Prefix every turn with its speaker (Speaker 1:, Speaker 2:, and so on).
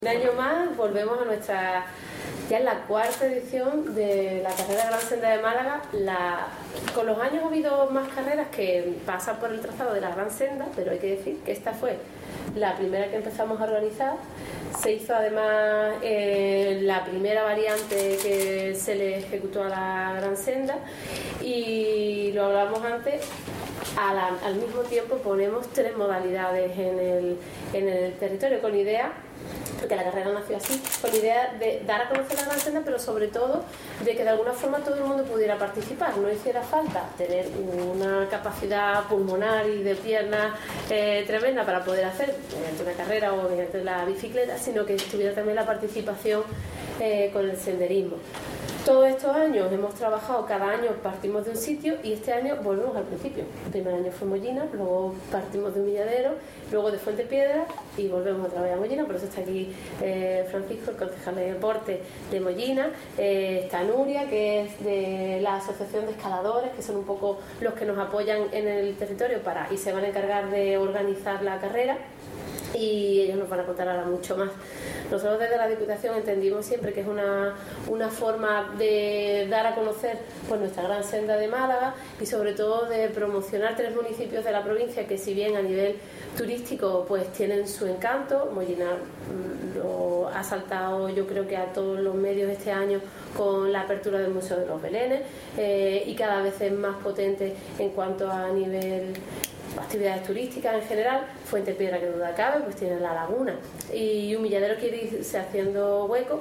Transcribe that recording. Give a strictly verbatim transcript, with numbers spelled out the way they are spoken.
Speaker 1: Un año más volvemos a nuestra, ya en la cuarta edición de la carrera Gran Senda de Málaga. La, con los años ha habido más carreras que pasan por el trazado de la Gran Senda, pero hay que decir que esta fue la primera que empezamos a organizar. Se hizo además eh, la primera variante que se le ejecutó a la Gran Senda y lo hablamos antes. A la, al mismo tiempo ponemos tres modalidades en el, en el territorio con idea, porque la carrera nació así, con idea de dar a conocer la Gran Senda, pero sobre todo de que de alguna forma todo el mundo pudiera participar, no hiciera falta tener una capacidad pulmonar y de piernas eh, tremenda para poder hacer mediante una carrera o mediante la bicicleta, sino que estuviera también la participación eh, con el senderismo. Todos estos años hemos trabajado, cada año partimos de un sitio y este año volvemos al principio. El primer año fue Mollina, luego partimos de Humilladero, luego de Fuente Piedra y volvemos otra vez a Mollina. Por eso está aquí eh, Francisco, el concejal de deporte de Mollina, eh, está Nuria, que es de la Asociación de Escaladores, que son un poco los que nos apoyan en el territorio para y se van a encargar de organizar la carrera. Y ellos nos van a contar ahora mucho más. Nosotros desde la Diputación entendimos siempre que es una, una forma de dar a conocer pues, nuestra Gran Senda de Málaga y sobre todo de promocionar tres municipios de la provincia que si bien a nivel turístico pues tienen su encanto. Mollina lo ha saltado yo creo que a todos los medios este año con la apertura del Museo de los Belenes eh, y cada vez es más potente en cuanto a nivel actividades turísticas en general. Fuente Piedra, que duda cabe, pues tiene la laguna y Humilladero quiere irse haciendo hueco.